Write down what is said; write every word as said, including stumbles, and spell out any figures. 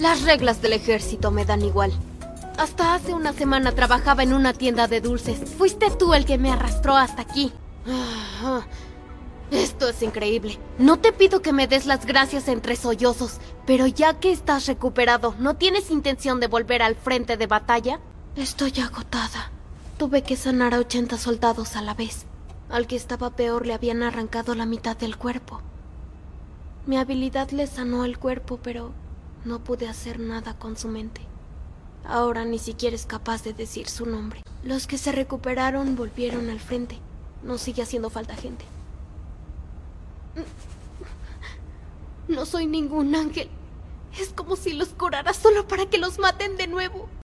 Las reglas del ejército me dan igual. Hasta hace una semana trabajaba en una tienda de dulces. Fuiste tú el que me arrastró hasta aquí. Esto es increíble. No te pido que me des las gracias entre sollozos, pero ya que estás recuperado, ¿no tienes intención de volver al frente de batalla? Estoy agotada. Tuve que sanar a ochenta soldados a la vez. Al que estaba peor le habían arrancado la mitad del cuerpo. Mi habilidad le sanó el cuerpo, pero no pude hacer nada con su mente. Ahora ni siquiera es capaz de decir su nombre. Los que se recuperaron volvieron al frente. No sigue haciendo falta gente. No soy ningún ángel. Es como si los curara solo para que los maten de nuevo.